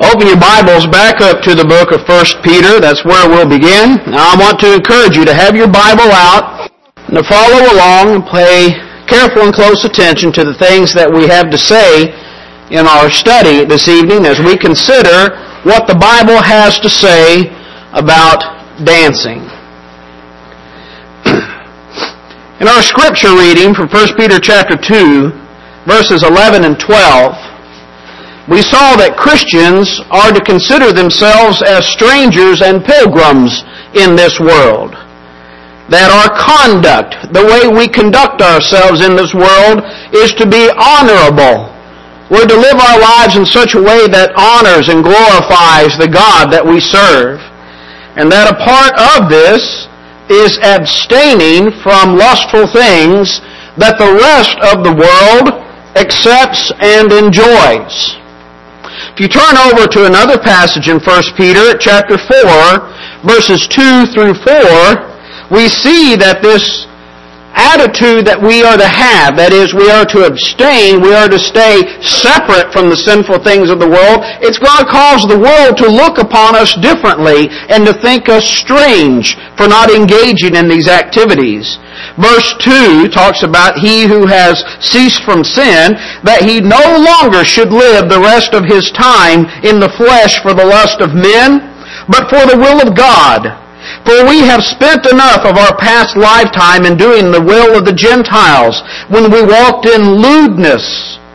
Open your Bibles back up to the book of 1 Peter. That's where we'll begin. Now, I want to encourage you to have your Bible out and to follow along and pay careful and close attention to the things that we have to say in our study this evening as we consider what the Bible has to say about dancing. In our scripture reading from 1 Peter chapter 2, verses 11 and 12, we saw that Christians are to consider themselves as strangers and pilgrims in this world. That our conduct, the way we conduct ourselves in this world, is to be honorable. We're to live our lives in such a way that honors and glorifies the God that we serve. And that a part of this is abstaining from lustful things that the rest of the world accepts and enjoys. If you turn over to another passage in 1 Peter, chapter 4, verses 2 through 4, we see that this attitude that we are to have, that is, we are to abstain, we are to stay separate from the sinful things of the world, it's going to cause the world to look upon us differently and to think us strange for not engaging in these activities. Verse 2 talks about he who has ceased from sin, that he no longer should live the rest of his time in the flesh for the lust of men, but for the will of God. For we have spent enough of our past lifetime in doing the will of the Gentiles, when we walked in lewdness,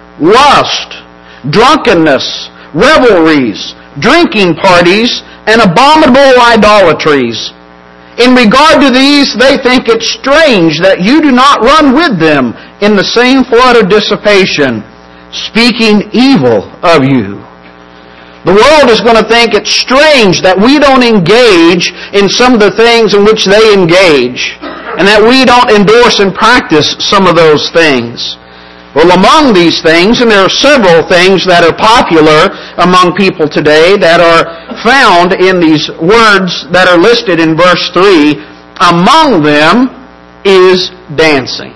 lust, drunkenness, revelries, drinking parties, and abominable idolatries. In regard to these, they think it strange that you do not run with them in the same flood of dissipation, speaking evil of you. The world is going to think it's strange that we don't engage in some of the things in which they engage, and that we don't endorse and practice some of those things. Well, among these things, and there are several things that are popular among people today that are found in these words that are listed in verse 3, among them is dancing.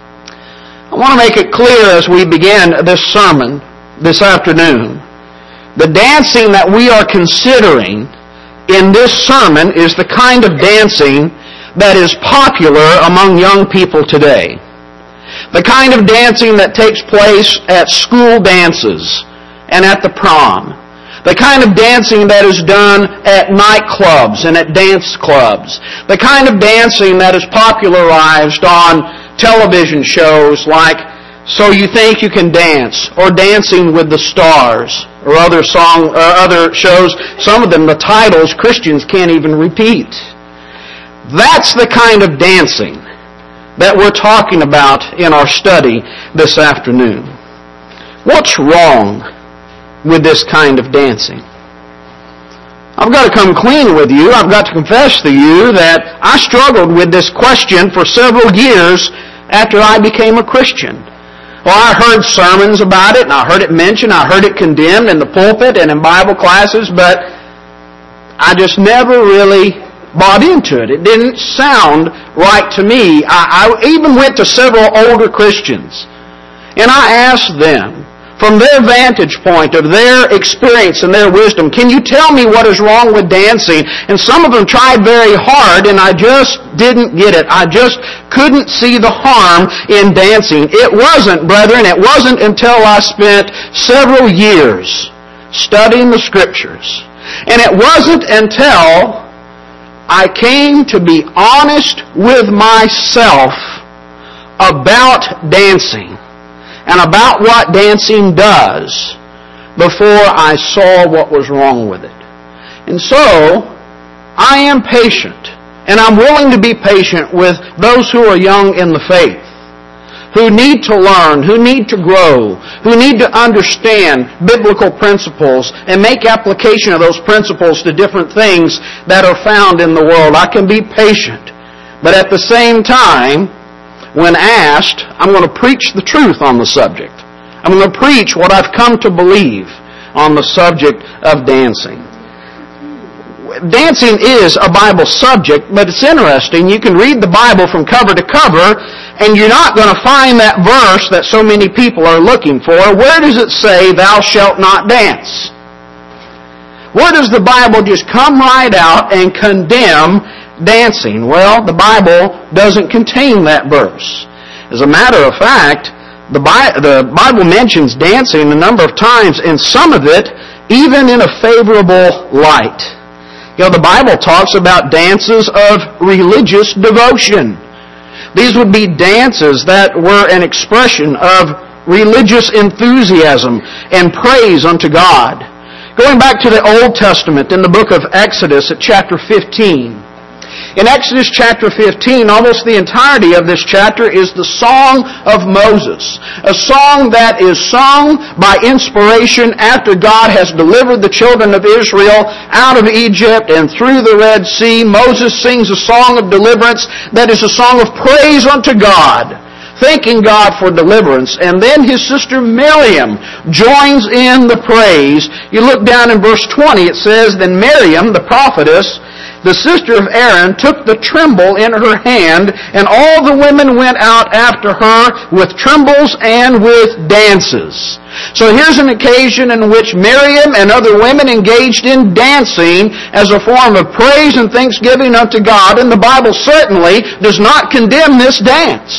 I want to make it clear as we begin this sermon this afternoon, the dancing that we are considering in this sermon is the kind of dancing that is popular among young people today. The kind of dancing that takes place at school dances and at the prom. The kind of dancing that is done at nightclubs and at dance clubs. The kind of dancing that is popularized on television shows like So You Think You Can Dance, or Dancing with the Stars, or other shows, some of them, the titles Christians can't even repeat. That's the kind of dancing that we're talking about in our study this afternoon. What's wrong with this kind of dancing? I've got to come clean with you. I've got to confess to you that I struggled with this question for several years after I became a Christian. Well, I heard sermons about it, and I heard it mentioned, I heard it condemned in the pulpit and in Bible classes, but I just never really bought into it. It didn't sound right to me. I even went to several older Christians, and I asked them, from their vantage point of their experience and their wisdom, can you tell me what is wrong with dancing? And some of them tried very hard, and I just didn't get it. I just couldn't see the harm in dancing. It wasn't, brethren, it wasn't until I spent several years studying the Scriptures, and it wasn't until I came to be honest with myself about dancing and about what dancing does before I saw what was wrong with it. And so, I am patient, and I'm willing to be patient with those who are young in the faith, who need to learn, who need to grow, who need to understand biblical principles and make application of those principles to different things that are found in the world. I can be patient. But at the same time, when asked, I'm going to preach the truth on the subject. I'm going to preach what I've come to believe on the subject of dancing. Dancing is a Bible subject, but it's interesting. You can read the Bible from cover to cover, and you're not going to find that verse that so many people are looking for. Where does it say, thou shalt not dance? Where does the Bible just come right out and condemn dancing? Well, the Bible doesn't contain that verse. As a matter of fact, the Bible mentions dancing a number of times, and some of it even in a favorable light. You know, the Bible talks about dances of religious devotion. These would be dances that were an expression of religious enthusiasm and praise unto God. Going back to the Old Testament in the book of Exodus at chapter 15. In Exodus chapter 15, almost the entirety of this chapter is the Song of Moses. A song that is sung by inspiration after God has delivered the children of Israel out of Egypt and through the Red Sea. Moses sings a song of deliverance that is a song of praise unto God, thanking God for deliverance. And then his sister Miriam joins in the praise. You look down in verse 20, it says, Then Miriam, the prophetess, the sister of Aaron, took the timbrel in her hand, and all the women went out after her with timbrels and with dances. So here's an occasion in which Miriam and other women engaged in dancing as a form of praise and thanksgiving unto God, and the Bible certainly does not condemn this dance.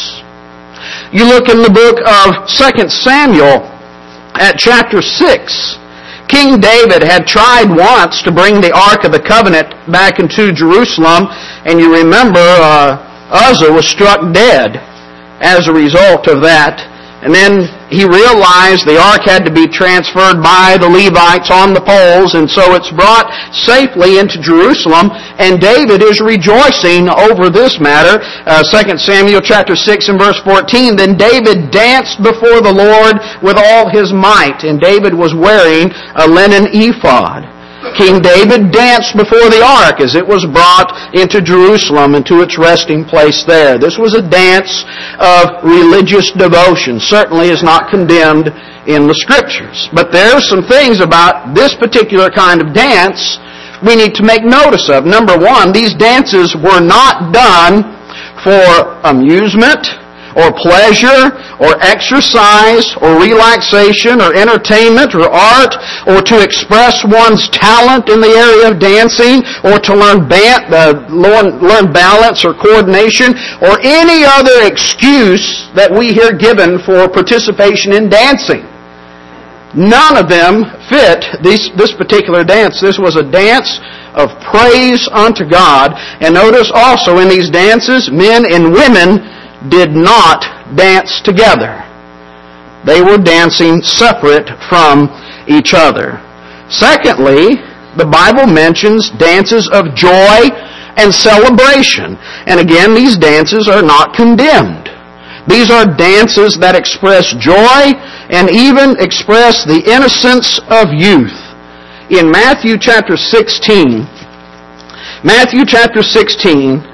You look in the book of 2 Samuel at chapter 6. King David had tried once to bring the Ark of the Covenant back into Jerusalem, and you remember Uzzah was struck dead as a result of that. And then he realized the ark had to be transferred by the Levites on the poles, and so it's brought safely into Jerusalem, and David is rejoicing over this matter. 2 Samuel chapter 6 and verse 14, Then David danced before the Lord with all his might, and David was wearing a linen ephod. King David danced before the ark as it was brought into Jerusalem and to its resting place there. This was a dance of religious devotion. Certainly is not condemned in the Scriptures. But there are some things about this particular kind of dance we need to make notice of. Number one, these dances were not done for amusement or pleasure, or exercise, or relaxation, or entertainment, or art, or to express one's talent in the area of dancing, or to learn balance or coordination, or any other excuse that we hear given for participation in dancing. None of them fit this particular dance. This was a dance of praise unto God. And notice also in these dances, men and women did not dance together. They were dancing separate from each other. Secondly, the Bible mentions dances of joy and celebration. And again, these dances are not condemned. These are dances that express joy and even express the innocence of youth. In Matthew chapter 11, Matthew chapter 11,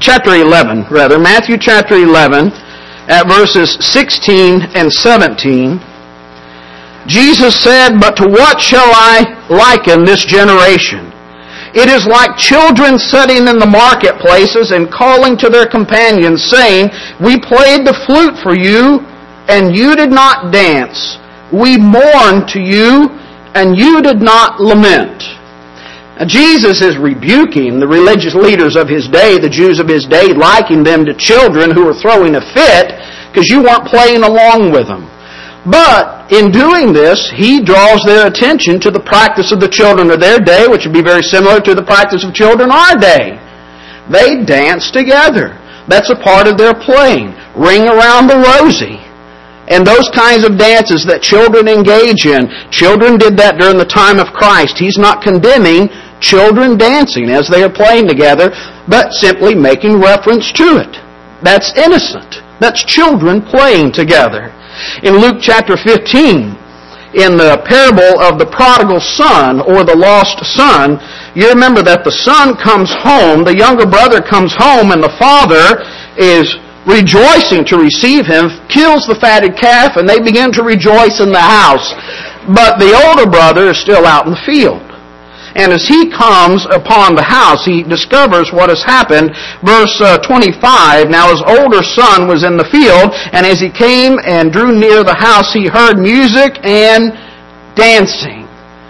at verses 16 and 17, Jesus said, But to what shall I liken this generation? It is like children sitting in the marketplaces and calling to their companions, saying, We played the flute for you, and you did not dance. We mourned to you, and you did not lament. Now, Jesus is rebuking the religious leaders of His day, the Jews of His day, likening them to children who were throwing a fit because you weren't playing along with them. But in doing this, He draws their attention to the practice of the children of their day, which would be very similar to the practice of children our day. They dance together. That's a part of their playing. Ring around the rosy. And those kinds of dances that children engage in, children did that during the time of Christ. He's not condemning children dancing as they are playing together, but simply making reference to it. That's innocent. That's children playing together. In Luke chapter 15, in the parable of the prodigal son or the lost son, you remember that the son comes home, the younger brother comes home, and the father is rejoicing to receive him, kills the fatted calf, and they begin to rejoice in the house. But the older brother is still out in the field. And as he comes upon the house, he discovers what has happened. Verse 25, Now his older son was in the field, and as he came and drew near the house, he heard music and dancing.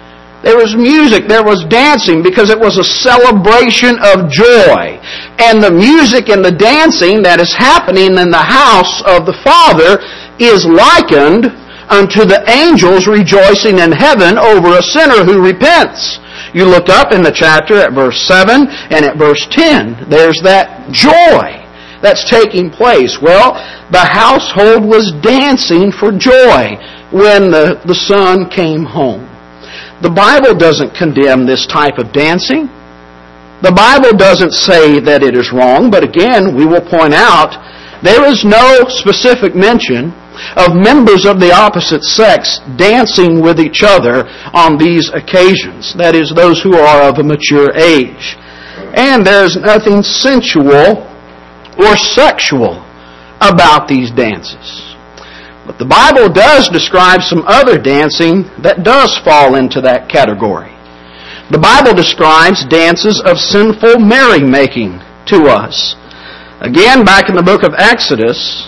There was music, there was dancing, because it was a celebration of joy. And the music and the dancing that is happening in the house of the Father is likened unto the angels rejoicing in heaven over a sinner who repents. You look up in the chapter at verse 7 and at verse 10. There's that joy that's taking place. Well, the household was dancing for joy when the son came home. The Bible doesn't condemn this type of dancing. The Bible doesn't say that it is wrong, but again, we will point out, there is no specific mention of members of the opposite sex dancing with each other on these occasions. That is, those who are of a mature age. And there's nothing sensual or sexual about these dances. But the Bible does describe some other dancing that does fall into that category. The Bible describes dances of sinful merrymaking to us. Again, back in the book of Exodus,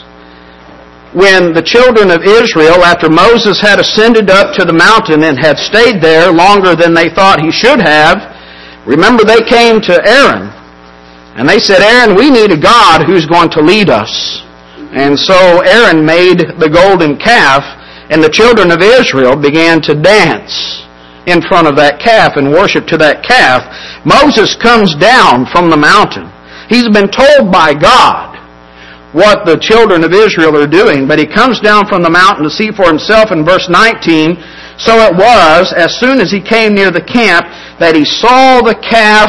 when the children of Israel, after Moses had ascended up to the mountain and had stayed there longer than they thought he should have, remember they came to Aaron. And they said, Aaron, we need a God who's going to lead us. And so Aaron made the golden calf, and the children of Israel began to dance in front of that calf and worship to that calf. Moses comes down from the mountain. He's been told by God what the children of Israel are doing, but he comes down from the mountain to see for himself in verse 19. So it was, as soon as he came near the camp, that he saw the calf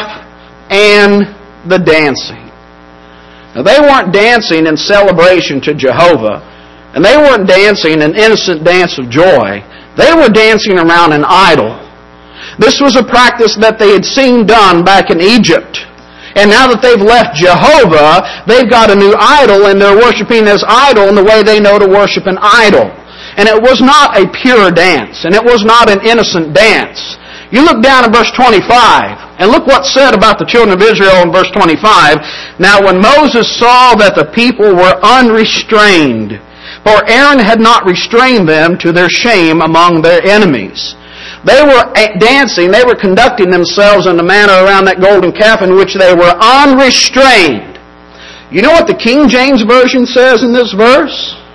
and the dancing. Now, they weren't dancing in celebration to Jehovah, and they weren't dancing an innocent dance of joy. They were dancing around an idol. This was a practice that they had seen done back in Egypt. And now that they've left Jehovah, they've got a new idol, and they're worshiping this idol in the way they know to worship an idol. And it was not a pure dance, and it was not an innocent dance. You look down at verse 25, and look what's said about the children of Israel in verse 25. Now when Moses saw that the people were unrestrained, for Aaron had not restrained them to their shame among their enemies. They were dancing, they were conducting themselves in a manner around that golden calf in which they were unrestrained. You know what the King James Version says in this verse?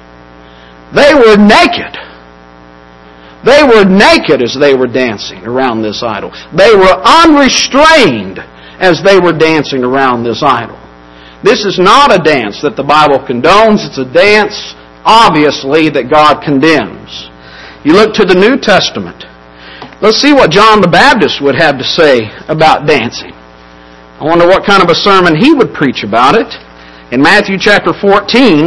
They were naked. They were naked as they were dancing around this idol. They were unrestrained as they were dancing around this idol. This is not a dance that the Bible condones. It's a dance, obviously, that God condemns. You look to the New Testament. Let's see what John the Baptist would have to say about dancing. I wonder what kind of a sermon he would preach about it. In Matthew chapter 14,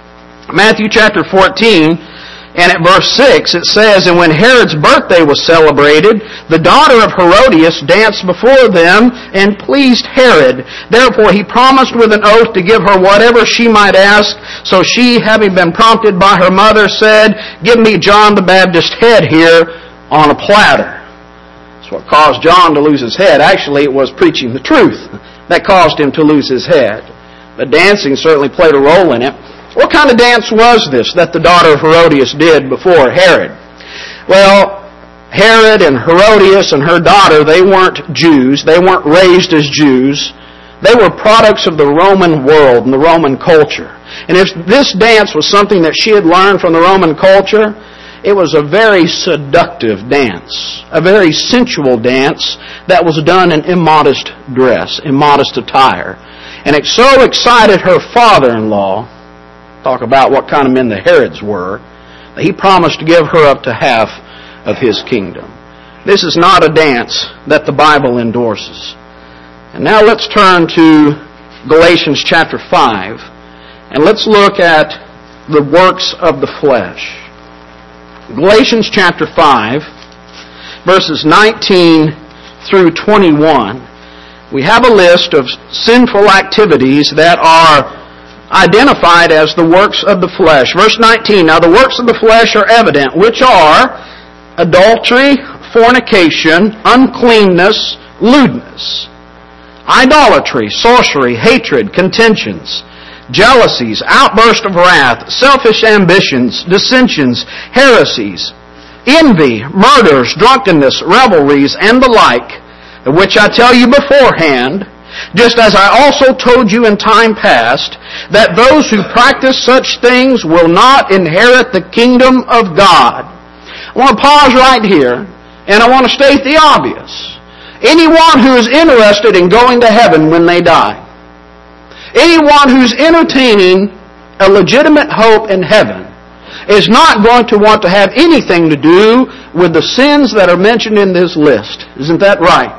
and at verse 6, it says, And when Herod's birthday was celebrated, the daughter of Herodias danced before them and pleased Herod. Therefore he promised with an oath to give her whatever she might ask. So she, having been prompted by her mother, said, Give me John the Baptist's head here on a platter. That's what caused John to lose his head. Actually, it was preaching the truth that caused him to lose his head. But dancing certainly played a role in it. What kind of dance was this that the daughter of Herodias did before Herod? Well, Herod and Herodias and her daughter, they weren't Jews. They weren't raised as Jews. They were products of the Roman world and the Roman culture. And if this dance was something that she had learned from the Roman culture, it was a very seductive dance, a very sensual dance that was done in immodest dress, immodest attire. And it so excited her father-in-law, talk about what kind of men the Herods were, that he promised to give her up to half of his kingdom. This is not a dance that the Bible endorses. And now let's turn to Galatians chapter 5, and let's look at the works of the flesh. Galatians chapter 5, verses 19 through 21. We have a list of sinful activities that are identified as the works of the flesh. Verse 19, Now the works of the flesh are evident, which are adultery, fornication, uncleanness, lewdness, idolatry, sorcery, hatred, contentions, jealousies, outburst of wrath, selfish ambitions, dissensions, heresies, envy, murders, drunkenness, revelries, and the like, of which I tell you beforehand, just as I also told you in time past, that those who practice such things will not inherit the kingdom of God. I want to pause right here, and I want to state the obvious. Anyone who is interested in going to heaven when they die, anyone who's entertaining a legitimate hope in heaven, is not going to want to have anything to do with the sins that are mentioned in this list. Isn't that right?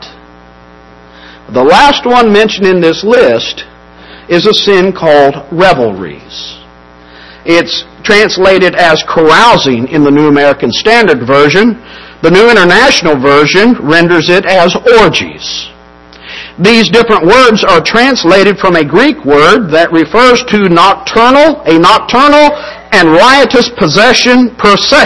The last one mentioned in this list is a sin called revelries. It's translated as carousing in the New American Standard Version. The New International Version renders it as orgies. These different words are translated from a Greek word that refers to a nocturnal and riotous procession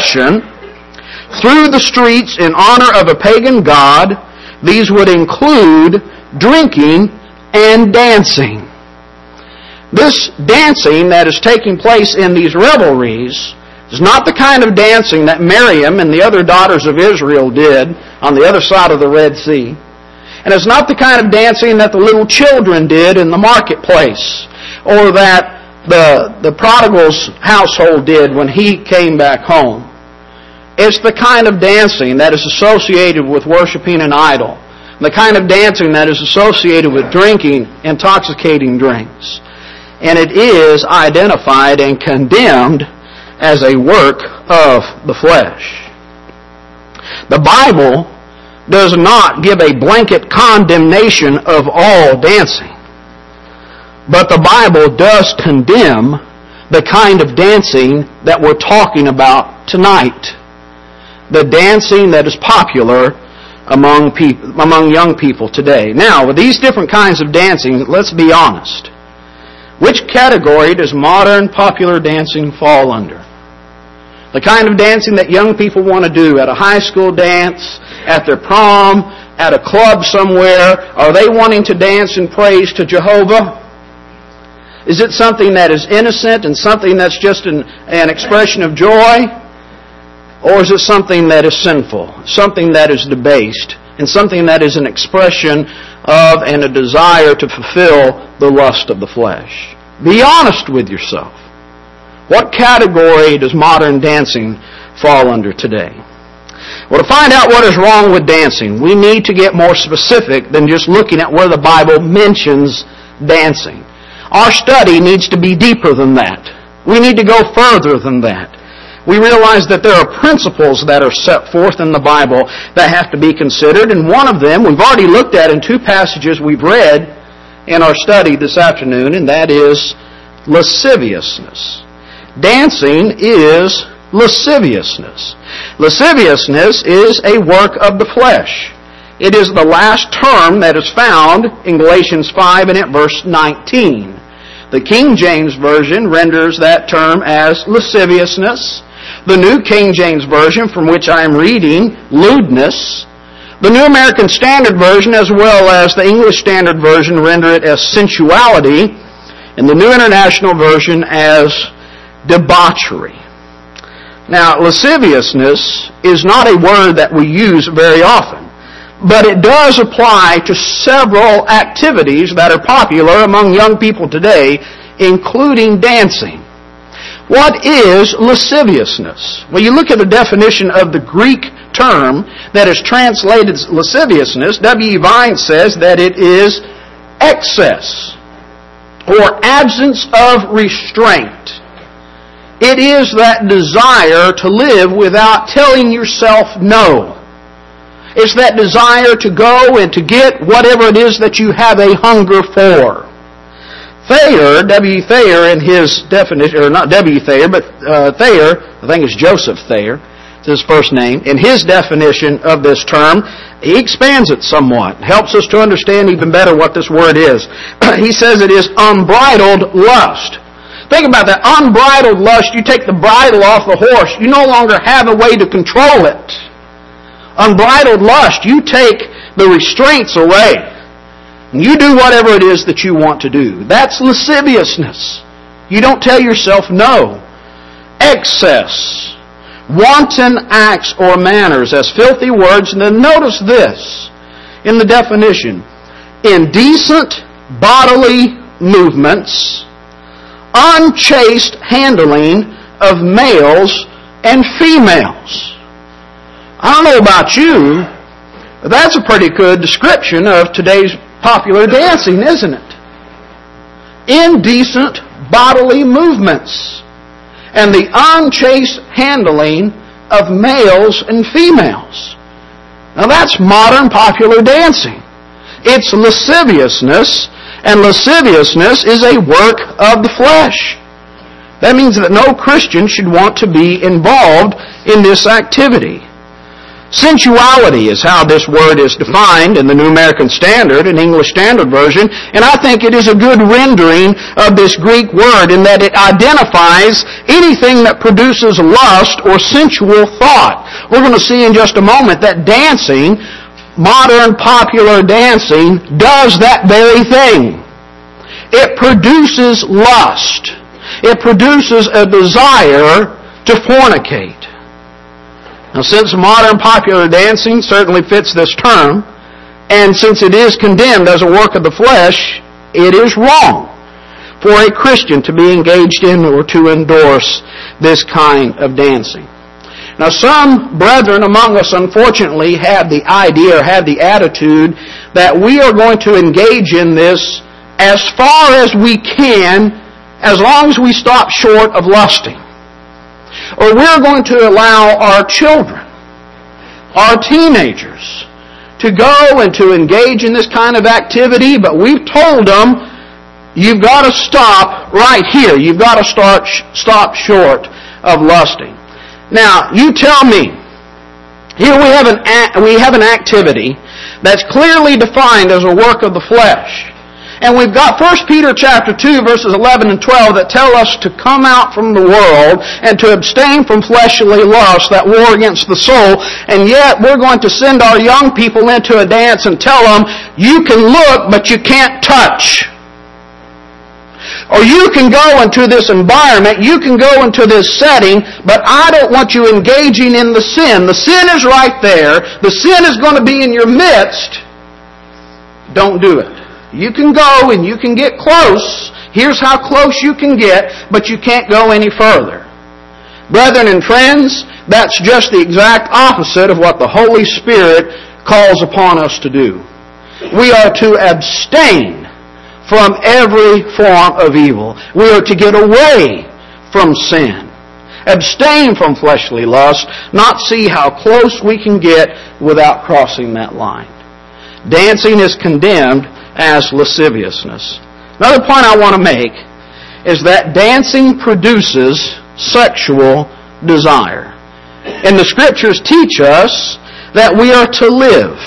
through the streets in honor of a pagan god. These would include drinking and dancing. This dancing that is taking place in these revelries is not the kind of dancing that Miriam and the other daughters of Israel did on the other side of the Red Sea. And it's not the kind of dancing that the little children did in the marketplace, or that the prodigal's household did when he came back home. It's the kind of dancing that is associated with worshiping an idol, the kind of dancing that is associated with drinking intoxicating drinks. And it is identified and condemned as a work of the flesh. The Bible does not give a blanket condemnation of all dancing. But the Bible does condemn the kind of dancing that we're talking about tonight. The dancing that is popular among young people today. Now, with these different kinds of dancing, let's be honest. Which category does modern popular dancing fall under? The kind of dancing that young people want to do at a high school dance, at their prom, at a club somewhere. Are they wanting to dance in praise to Jehovah? Is it something that is innocent and something that's just an expression of joy? Or is it something that is sinful, something that is debased, and something that is an expression of and a desire to fulfill the lust of the flesh? Be honest with yourself. What category does modern dancing fall under today? Well, to find out what is wrong with dancing, we need to get more specific than just looking at where the Bible mentions dancing. Our study needs to be deeper than that. We need to go further than that. We realize that there are principles that are set forth in the Bible that have to be considered, and one of them we've already looked at in two passages we've read in our study this afternoon, and that is lasciviousness. Dancing is lasciviousness. Lasciviousness is a work of the flesh. It is the last term that is found in Galatians 5 and at verse 19. The King James Version renders that term as lasciviousness. The New King James Version, from which I am reading, lewdness. The New American Standard Version, as well as the English Standard Version, render it as sensuality, and the New International Version as debauchery. Now, lasciviousness is not a word that we use very often, but it does apply to several activities that are popular among young people today, including dancing. What is lasciviousness? Well, you look at the definition of the Greek term that is translated as lasciviousness. W. Vine says that it is excess or absence of restraint. It is that desire to live without telling yourself no. It's that desire to go and to get whatever it is that you have a hunger for. Thayer, W. Thayer, in his definition, or not W. Thayer, but Thayer, I think it's Joseph Thayer, it's his first name, in his definition of this term, he expands it somewhat, helps us to understand even better what this word is. He says it is unbridled lust. Think about that. Unbridled lust, you take the bridle off the horse, you no longer have a way to control it. Unbridled lust, you take the restraints away. You do whatever it is that you want to do. That's lasciviousness. You don't tell yourself no. Excess wanton acts or manners as filthy words. And then notice this in the definition. Indecent bodily movements, unchaste handling of males and females. I don't know about you, but that's a pretty good description of today's popular dancing, isn't it? Indecent bodily movements and the unchaste handling of males and females. Now that's modern popular dancing. It's lasciviousness, and lasciviousness is a work of the flesh. That means that no Christian should want to be involved in this activity. Sensuality is how this word is defined in the New American Standard and English Standard Version, and I think it is a good rendering of this Greek word in that it identifies anything that produces lust or sensual thought. We're going to see in just a moment that dancing, modern popular dancing, does that very thing. It produces lust. It produces a desire to fornicate. Now, since modern popular dancing certainly fits this term, and since it is condemned as a work of the flesh, it is wrong for a Christian to be engaged in or to endorse this kind of dancing. Now, some brethren among us, unfortunately, have the idea or have the attitude that we are going to engage in this as far as we can, as long as we stop short of lusting. Or we're going to allow our children, our teenagers, to go and to engage in this kind of activity, but we've told them, you've got to stop right here. You've got to stop short of lusting. Now, you tell me, here we have an activity that's clearly defined as a work of the flesh. And we've got 1 Peter chapter 2, verses 11 and 12 that tell us to come out from the world and to abstain from fleshly lusts that war against the soul. And yet we're going to send our young people into a dance and tell them, you can look, but you can't touch. Or you can go into this environment, you can go into this setting, but I don't want you engaging in the sin. The sin is right there. The sin is going to be in your midst. Don't do it. You can go and you can get close. Here's how close you can get, but you can't go any further. Brethren and friends, that's just the exact opposite of what the Holy Spirit calls upon us to do. We are to abstain from every form of evil. We are to get away from sin. Abstain from fleshly lust, not see how close we can get without crossing that line. Dancing is condemned as lasciviousness. Another point I want to make is that dancing produces sexual desire. And the Scriptures teach us that we are to live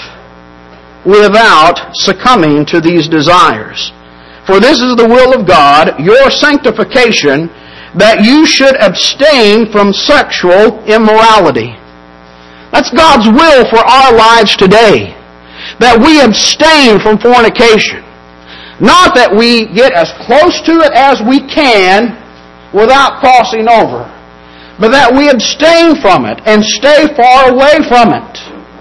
without succumbing to these desires. For this is the will of God, your sanctification, that you should abstain from sexual immorality. That's God's will for our lives today. That we abstain from fornication. Not that we get as close to it as we can without crossing over. But that we abstain from it and stay far away from it.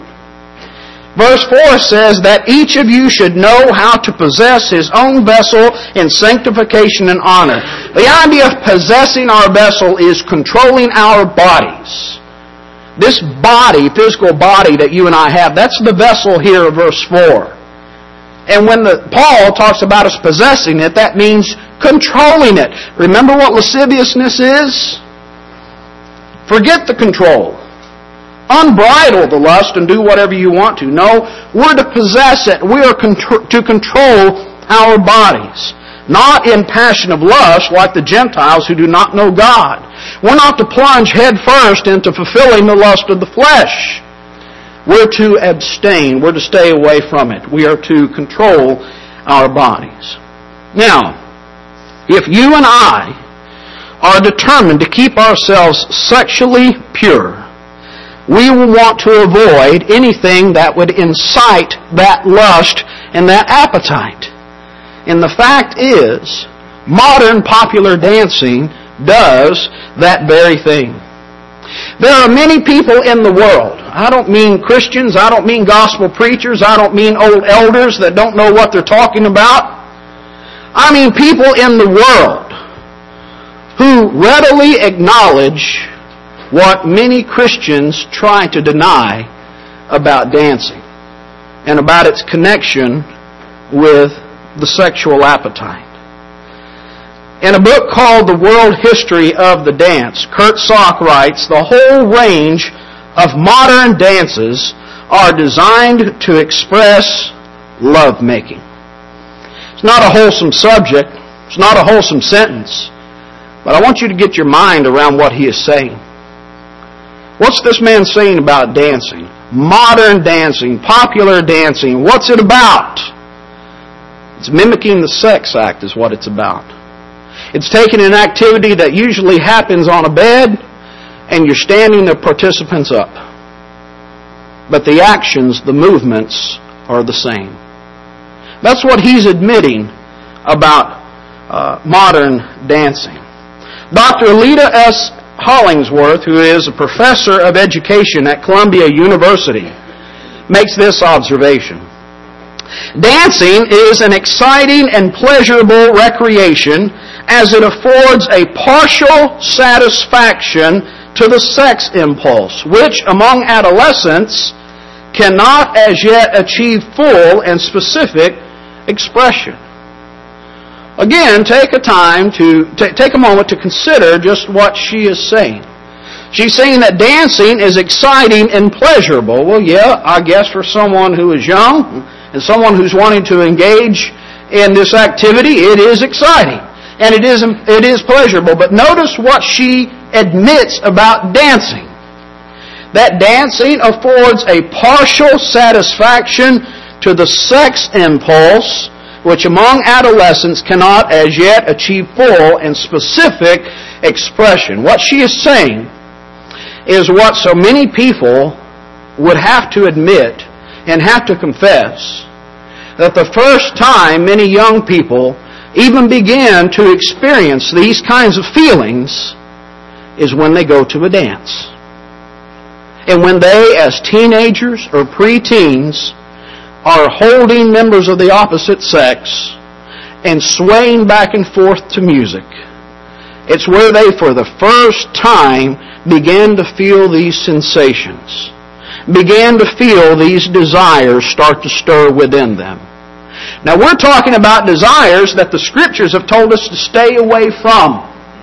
Verse 4 says that each of you should know how to possess his own vessel in sanctification and honor. The idea of possessing our vessel is controlling our bodies. This body, physical body that you and I have, that's the vessel here of verse 4. And when Paul talks about us possessing it, that means controlling it. Remember what lasciviousness is? Forget the control. Unbridle the lust and do whatever you want to. No, we're to possess it. We are to control our bodies. Not in passion of lust like the Gentiles who do not know God. We're not to plunge head first into fulfilling the lust of the flesh. We're to abstain. We're to stay away from it. We are to control our bodies. Now, if you and I are determined to keep ourselves sexually pure, we will want to avoid anything that would incite that lust and that appetite. And the fact is, modern popular dancing does that very thing. There are many people in the world. I don't mean Christians. I don't mean gospel preachers. I don't mean old elders that don't know what they're talking about. I mean people in the world who readily acknowledge what many Christians try to deny about dancing and about its connection with the sexual appetite. In a book called The World History of the Dance, Kurt Sock writes, the whole range of modern dances are designed to express lovemaking. It's not a wholesome subject. It's not a wholesome sentence. But I want you to get your mind around what he is saying. What's this man saying about dancing? Modern dancing, popular dancing. What's it about? It's mimicking the sex act is what it's about. It's taking an activity that usually happens on a bed and you're standing the participants up. But the actions, the movements are the same. That's what he's admitting about modern dancing. Dr. Lita S. Hollingsworth, who is a professor of education at Columbia University, makes this observation. Dancing is an exciting and pleasurable recreation as it affords a partial satisfaction to the sex impulse, which among adolescents cannot as yet achieve full and specific expression. Again, take a moment to consider just what she is saying. She's saying that dancing is exciting and pleasurable. Well, yeah, I guess for someone who is young and someone who's wanting to engage in this activity, it is exciting and it is pleasurable. But notice what she admits about dancing. That dancing affords a partial satisfaction to the sex impulse, which among adolescents cannot as yet achieve full and specific expression. What she is saying is what so many people would have to admit and have to confess, that the first time many young people even begin to experience these kinds of feelings is when they go to a dance. And when they, as teenagers or preteens, are holding members of the opposite sex and swaying back and forth to music. It's where they, for the first time, begin to feel these sensations, begin to feel these desires start to stir within them. Now, we're talking about desires that the Scriptures have told us to stay away from.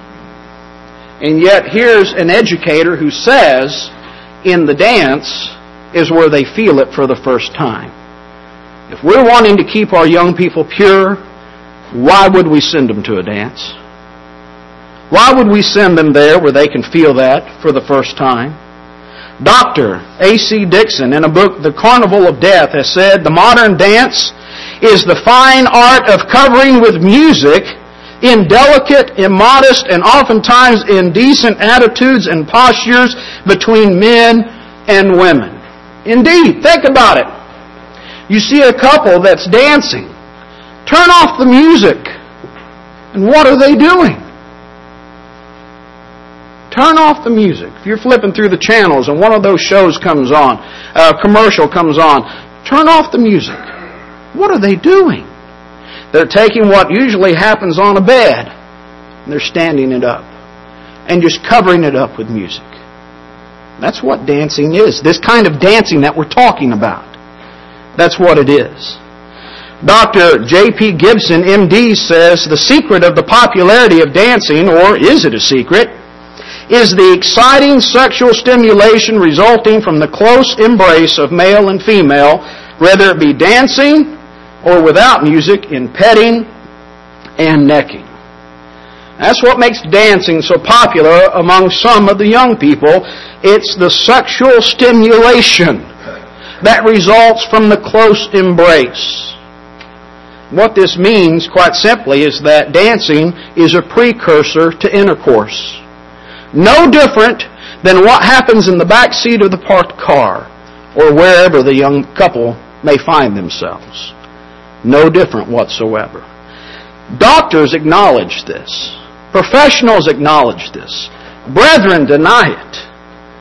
And yet, here's an educator who says, in the dance is where they feel it for the first time. If we're wanting to keep our young people pure, why would we send them to a dance? Why would we send them there where they can feel that for the first time? Dr. A.C. Dixon, in a book, The Carnival of Death, has said, the modern dance is the fine art of covering with music in delicate, immodest, and oftentimes indecent attitudes and postures between men and women. Indeed, think about it. You see a couple that's dancing. Turn off the music. And what are they doing? Turn off the music. If you're flipping through the channels and one of those shows comes on, a commercial comes on, turn off the music. What are they doing? They're taking what usually happens on a bed and they're standing it up and just covering it up with music. That's what dancing is. This kind of dancing that we're talking about. That's what it is. Dr. J.P. Gibson, M.D., says the secret of the popularity of dancing, or is it a secret, is the exciting sexual stimulation resulting from the close embrace of male and female, whether it be dancing or without music, in petting and necking. That's what makes dancing so popular among some of the young people. It's the sexual stimulation that results from the close embrace. What this means, quite simply, is that dancing is a precursor to intercourse. No different than what happens in the back seat of the parked car or wherever the young couple may find themselves. No different whatsoever. Doctors acknowledge this. Professionals acknowledge this. Brethren deny it.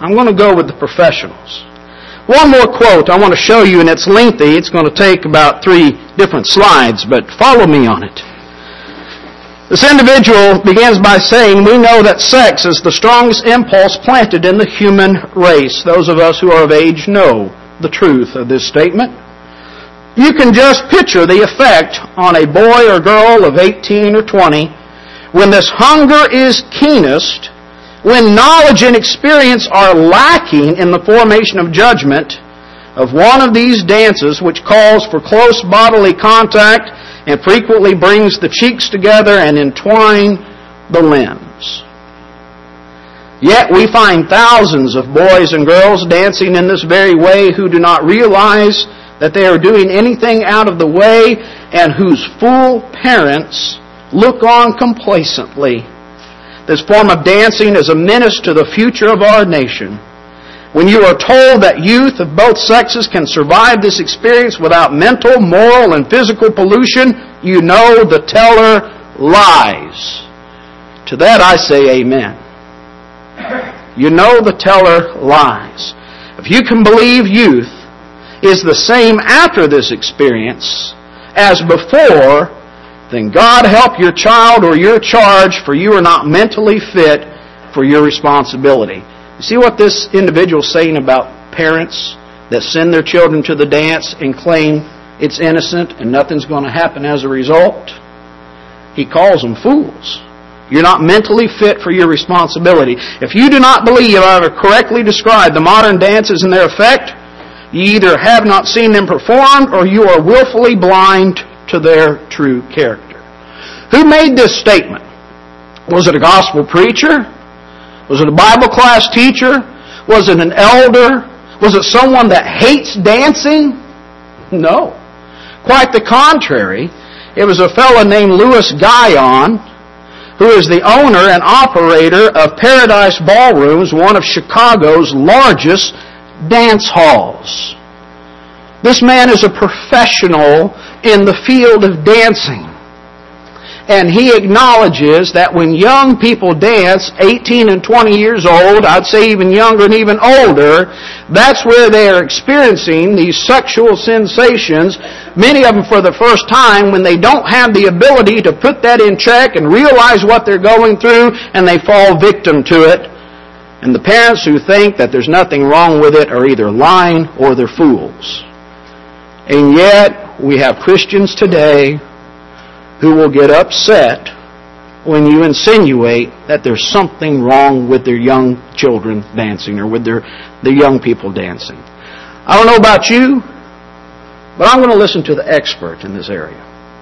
I'm going to go with the professionals. One more quote I want to show you, and it's lengthy. It's going to take about 3 different slides, but follow me on it. This individual begins by saying, we know that sex is the strongest impulse planted in the human race. Those of us who are of age know the truth of this statement. You can just picture the effect on a boy or girl of 18 or 20 when this hunger is keenest, when knowledge and experience are lacking in the formation of judgment of one of these dances which calls for close bodily contact and frequently brings the cheeks together and entwine the limbs. Yet we find thousands of boys and girls dancing in this very way who do not realize that they are doing anything out of the way and whose fool parents look on complacently. This form of dancing is a menace to the future of our nation. When you are told that youth of both sexes can survive this experience without mental, moral, and physical pollution, you know the teller lies. To that I say amen. You know the teller lies. If you can believe youth is the same after this experience as before, then God help your child or your charge, for you are not mentally fit for your responsibility. You see what this individual is saying about parents that send their children to the dance and claim it's innocent and nothing's going to happen as a result? He calls them fools. You're not mentally fit for your responsibility. If you do not believe I have correctly described the modern dances and their effect, you either have not seen them performed or you are willfully blind to their true character. Who made this statement? Was it a gospel preacher? Was it a Bible class teacher? Was it an elder? Was it someone that hates dancing? No. Quite the contrary. It was a fellow named Louis Guyon, who is the owner and operator of Paradise Ballrooms, one of Chicago's largest dance halls. This man is a professional in the field of dancing. And he acknowledges that when young people dance, 18 and 20 years old, I'd say even younger and even older, that's where they are experiencing these sexual sensations, many of them for the first time, when they don't have the ability to put that in check and realize what they're going through, and they fall victim to it. And the parents who think that there's nothing wrong with it are either lying or they're fools. And yet, we have Christians today who will get upset when you insinuate that there's something wrong with their young children dancing or with the young people dancing. I don't know about you, but I'm going to listen to the expert in this area.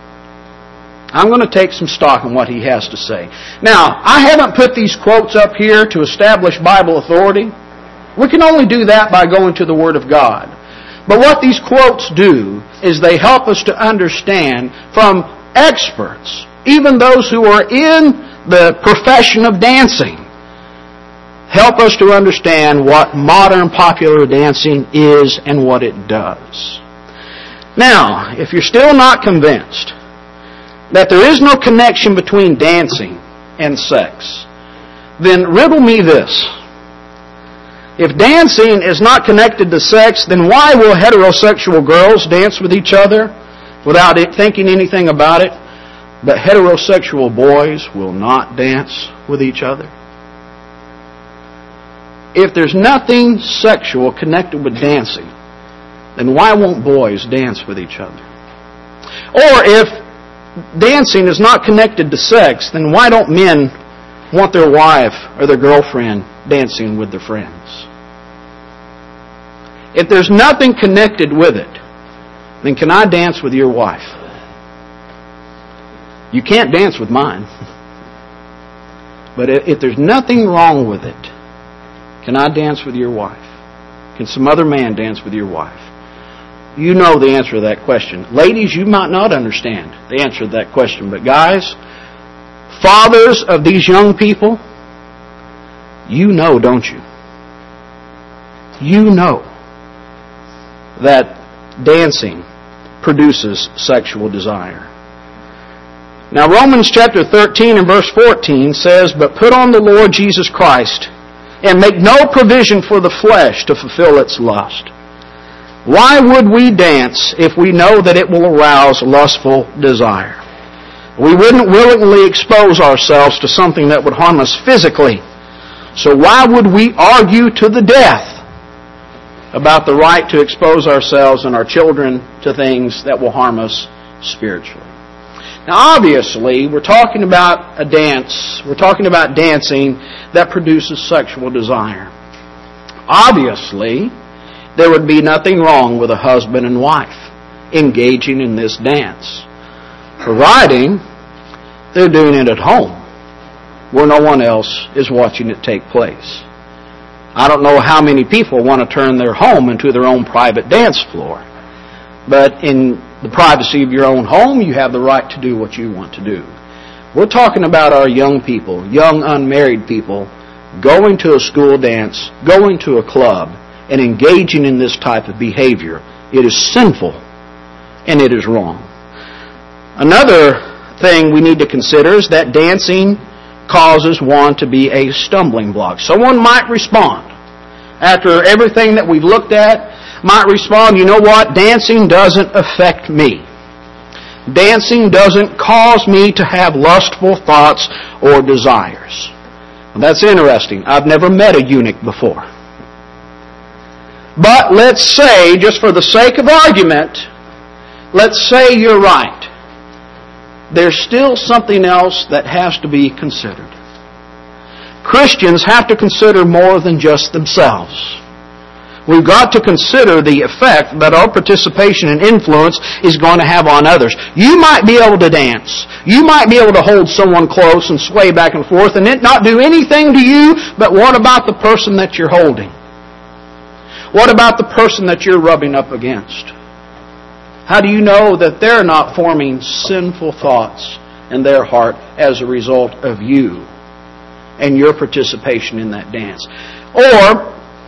I'm going to take some stock in what he has to say. Now, I haven't put these quotes up here to establish Bible authority. We can only do that by going to the Word of God. But what these quotes do is they help us to understand from experts, even those who are in the profession of dancing, help us to understand what modern popular dancing is and what it does. Now, if you're still not convinced that there is no connection between dancing and sex, then riddle me this. If dancing is not connected to sex, then why will heterosexual girls dance with each other without thinking anything about it, but heterosexual boys will not dance with each other? If there's nothing sexual connected with dancing, then why won't boys dance with each other? Or if dancing is not connected to sex, then why don't men want their wife or their girlfriend dancing with their friends? If there's nothing connected with it, then can I dance with your wife? You can't dance with mine. But if there's nothing wrong with it, can I dance with your wife? Can some other man dance with your wife? You know the answer to that question. Ladies, you might not understand the answer to that question. But guys, fathers of these young people, you know, don't you? You know that dancing produces sexual desire. Now, Romans chapter 13 and verse 14 says, "But put on the Lord Jesus Christ and make no provision for the flesh to fulfill its lust. Why would we dance if we know that it will arouse lustful desire? We wouldn't willingly expose ourselves to something that would harm us physically. So why would we argue to the death about the right to expose ourselves and our children to things that will harm us spiritually? Now obviously, we're talking about a dance. We're talking about dancing that produces sexual desire. Obviously, there would be nothing wrong with a husband and wife engaging in this dance, providing they're doing it at home where no one else is watching it take place. I don't know how many people want to turn their home into their own private dance floor, but in the privacy of your own home, you have the right to do what you want to do. We're talking about our young people, young unmarried people, going to a school dance, going to a club, and engaging in this type of behavior. It is sinful, and it is wrong. Another thing we need to consider is that dancing causes one to be a stumbling block. Someone might respond, after everything that we've looked at, might respond, you know what, dancing doesn't affect me. Dancing doesn't cause me to have lustful thoughts or desires. Well, that's interesting. I've never met a eunuch before. But let's say, just for the sake of argument, let's say you're right. There's still something else that has to be considered. Christians have to consider more than just themselves. We've got to consider the effect that our participation and influence is going to have on others. You might be able to dance. You might be able to hold someone close and sway back and forth and it not do anything to you, but what about the person that you're holding? What about the person that you're rubbing up against? How do you know that they're not forming sinful thoughts in their heart as a result of you and your participation in that dance? Or,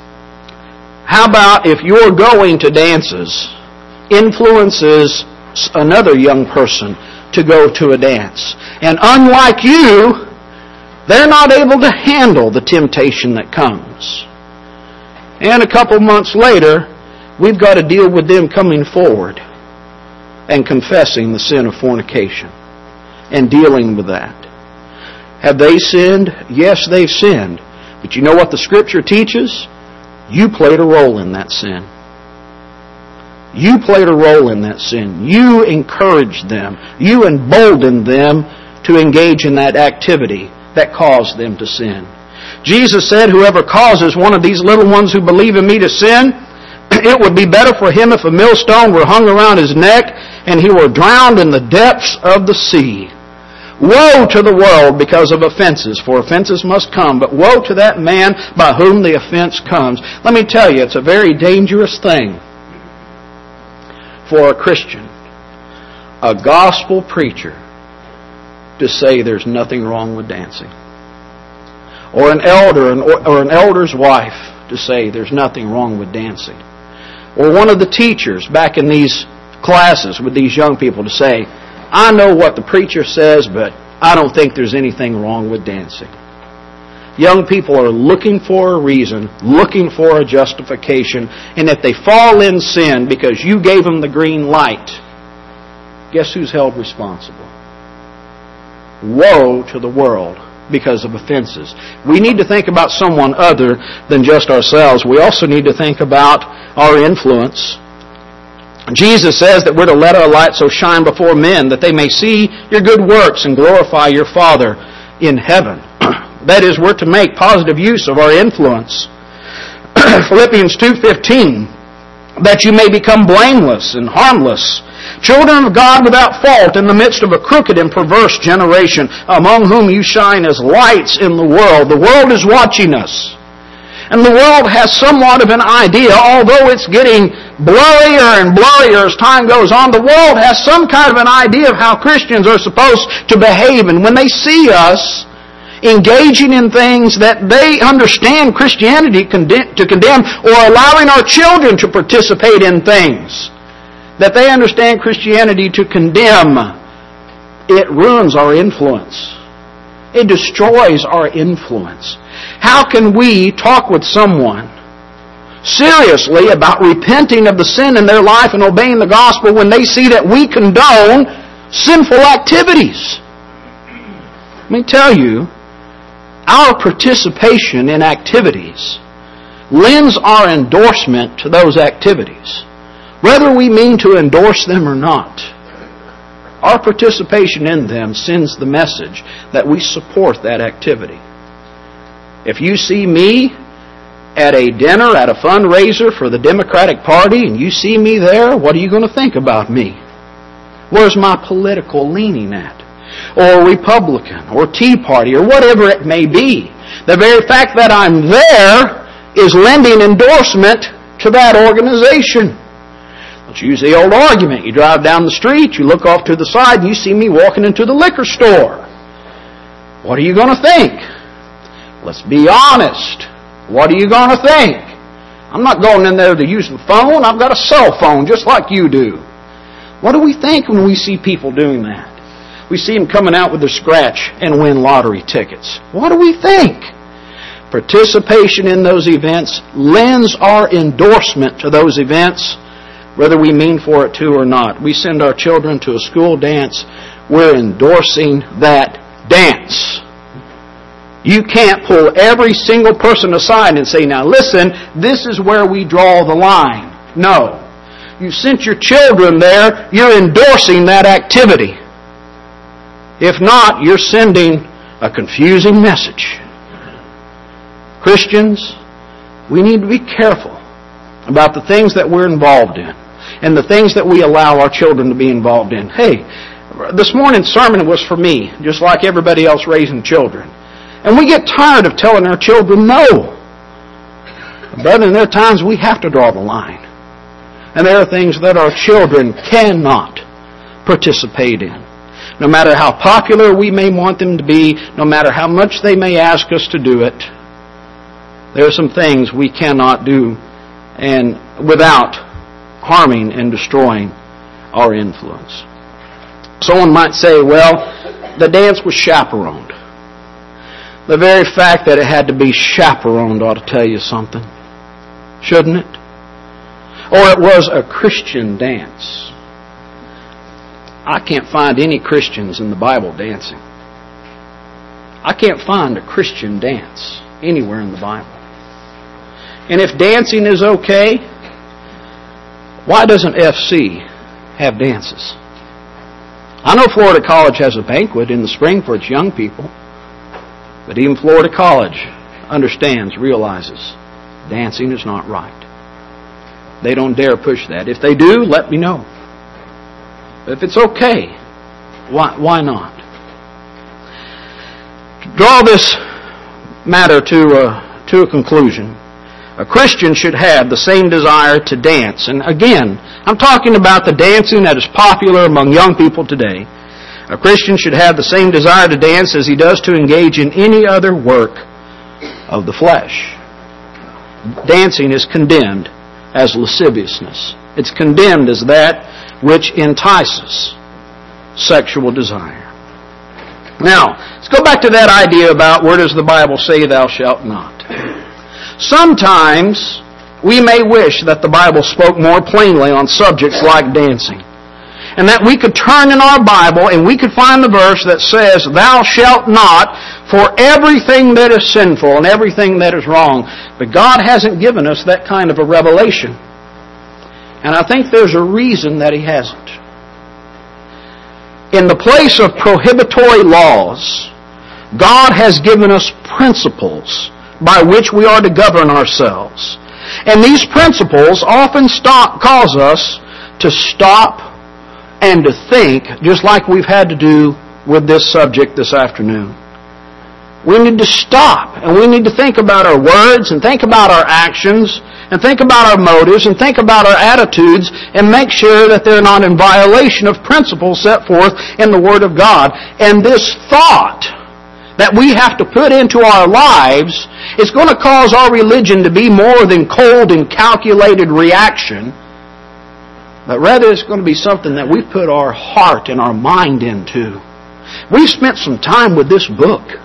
how about if you're going to dances, influences another young person to go to a dance, and unlike you, they're not able to handle the temptation that comes. And a couple months later, we've got to deal with them coming forward and confessing the sin of fornication and dealing with that. Have they sinned? Yes, they've sinned. But you know what the Scripture teaches? You played a role in that sin. You played a role in that sin. You encouraged them. You emboldened them to engage in that activity that caused them to sin. Jesus said, whoever causes one of these little ones who believe in me to sin, it would be better for him if a millstone were hung around his neck and he were drowned in the depths of the sea. Woe to the world because of offenses, for offenses must come, but woe to that man by whom the offense comes. Let me tell you, it's a very dangerous thing for a Christian, a gospel preacher, to say there's nothing wrong with dancing. Or an elder or an elder's wife to say there's nothing wrong with dancing. Or one of the teachers back in these classes with these young people to say, I know what the preacher says, but I don't think there's anything wrong with dancing. Young people are looking for a reason, looking for a justification, and if they fall in sin because you gave them the green light, guess who's held responsible? Woe to the world because of offenses. We need to think about someone other than just ourselves. We also need to think about our influence. Jesus says that we're to let our light so shine before men that they may see your good works and glorify your Father in heaven. That is, we're to make positive use of our influence. Philippians 2:15, that you may become blameless and harmless, children of God without fault in the midst of a crooked and perverse generation, among whom you shine as lights in the world. The world is watching us. And the world has somewhat of an idea, although it's getting blurrier and blurrier as time goes on, the world has some kind of an idea of how Christians are supposed to behave. And when they see us engaging in things that they understand Christianity to condemn, or allowing our children to participate in things that they understand Christianity to condemn, it ruins our influence. It destroys our influence. How can we talk with someone seriously about repenting of the sin in their life and obeying the gospel when they see that we condone sinful activities? Let me tell you, our participation in activities lends our endorsement to those activities, whether we mean to endorse them or not. Our participation in them sends the message that we support that activity. If you see me at a dinner, at a fundraiser for the Democratic Party, and you see me there, what are you going to think about me? Where's my political leaning at? Or Republican, or Tea Party, or whatever it may be. The very fact that I'm there is lending endorsement to that organization. Let's use the old argument. You drive down the street, you look off to the side, and you see me walking into the liquor store. What are you going to think? Let's be honest. What are you going to think? I'm not going in there to use the phone. I've got a cell phone just like you do. What do we think when we see people doing that? We see them coming out with their scratch and win lottery tickets. What do we think? Participation in those events lends our endorsement to those events, whether we mean for it to or not. We send our children to a school dance, we're endorsing that dance. You can't pull every single person aside and say, now listen, this is where we draw the line. No. You sent your children there, you're endorsing that activity. If not, you're sending a confusing message. Christians, we need to be careful about the things that we're involved in and the things that we allow our children to be involved in. Hey, this morning's sermon was for me, just like everybody else raising children. And we get tired of telling our children no. But there are times we have to draw the line. And there are things that our children cannot participate in. No matter how popular we may want them to be, no matter how much they may ask us to do it, there are some things we cannot do and without harming and destroying our influence. Someone might say, well, the dance was chaperoned. The very fact that it had to be chaperoned ought to tell you something, shouldn't it? Or it was a Christian dance. I can't find any Christians in the Bible dancing. I can't find a Christian dance anywhere in the Bible. And if dancing is okay, why doesn't FC have dances? I know Florida College has a banquet in the spring for its young people. But even Florida College understands, realizes, dancing is not right. They don't dare push that. If they do, let me know. But if it's okay, why not? To draw this matter to a conclusion, a Christian should have the same desire to dance. And again, I'm talking about the dancing that is popular among young people today. A Christian should have the same desire to dance as he does to engage in any other work of the flesh. Dancing is condemned as lasciviousness. It's condemned as that which entices sexual desire. Now, let's go back to that idea about where does the Bible say thou shalt not. Sometimes we may wish that the Bible spoke more plainly on subjects like dancing. And that we could turn in our Bible and we could find the verse that says, thou shalt not, for everything that is sinful and everything that is wrong. But God hasn't given us that kind of a revelation. And I think there's a reason that He hasn't. In the place of prohibitory laws, God has given us principles by which we are to govern ourselves. And these principles often cause us to stop and to think, just like we've had to do with this subject this afternoon. We need to stop and we need to think about our words and think about our actions and think about our motives and think about our attitudes and make sure that they're not in violation of principles set forth in the Word of God. And this thought that we have to put into our lives is going to cause our religion to be more than cold and calculated reaction, but rather it's going to be something that we put our heart and our mind into. We've spent some time with this book.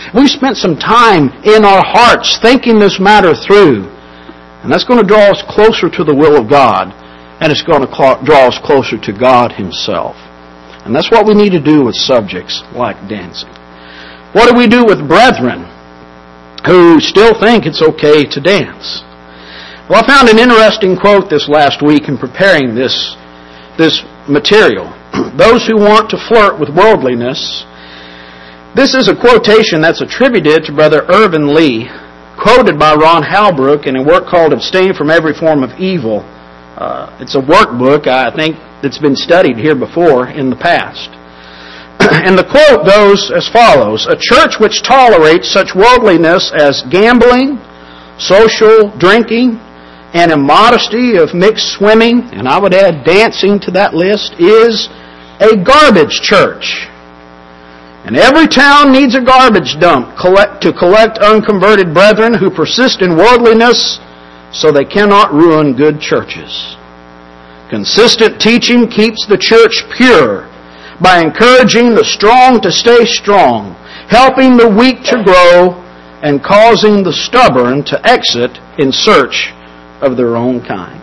We've spent some time in our hearts thinking this matter through. And that's going to draw us closer to the will of God. And it's going to draw us closer to God Himself. And that's what we need to do with subjects like dancing. What do we do with brethren who still think it's okay to dance? Well, I found an interesting quote this last week in preparing this material. Those who want to flirt with worldliness. This is a quotation that's attributed to Brother Irvin Lee, quoted by Ron Halbrook in a work called Abstain from Every Form of Evil. It's a workbook, I think, that's been studied here before in the past. And the quote goes as follows: "A church which tolerates such worldliness as gambling, social drinking, and immodesty of mixed swimming," and I would add dancing to that list, "is a garbage church. And every town needs a garbage dump to collect unconverted brethren who persist in worldliness so they cannot ruin good churches. Consistent teaching keeps the church pure by encouraging the strong to stay strong, helping the weak to grow, and causing the stubborn to exit in search of their own kind."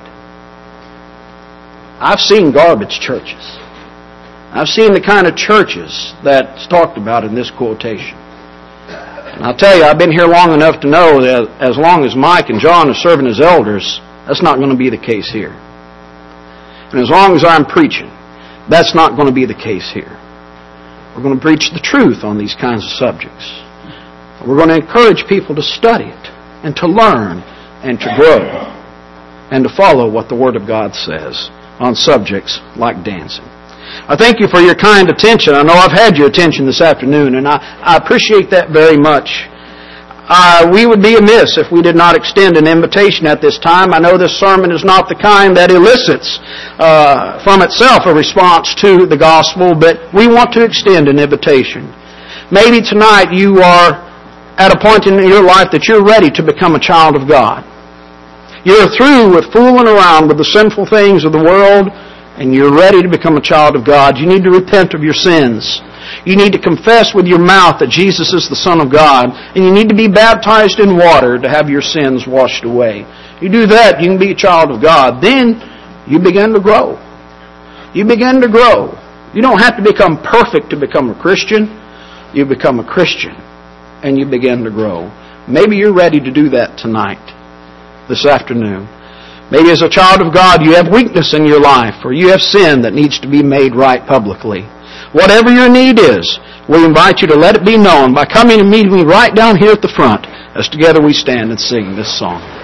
I've seen garbage churches. I've seen the kind of churches that's talked about in this quotation. And I'll tell you, I've been here long enough to know that as long as Mike and John are serving as elders, that's not going to be the case here. And as long as I'm preaching, that's not going to be the case here. We're going to preach the truth on these kinds of subjects. We're going to encourage people to study it and to learn and to grow and to follow what the Word of God says on subjects like dancing. I thank you for your kind attention. I know I've had your attention this afternoon, and I appreciate that very much. We would be amiss if we did not extend an invitation at this time. I know this sermon is not the kind that elicits from itself a response to the gospel, but we want to extend an invitation. Maybe tonight you are at a point in your life that you're ready to become a child of God. You're through with fooling around with the sinful things of the world, and you're ready to become a child of God. You need to repent of your sins. You need to confess with your mouth that Jesus is the Son of God, and you need to be baptized in water to have your sins washed away. You do that, you can be a child of God. Then you begin to grow. You begin to grow. You don't have to become perfect to become a Christian. You become a Christian, and you begin to grow. Maybe you're ready to do that tonight, this afternoon. Maybe as a child of God you have weakness in your life, or you have sin that needs to be made right publicly. Whatever your need is, we invite you to let it be known by coming and meeting me right down here at the front as together we stand and sing this song.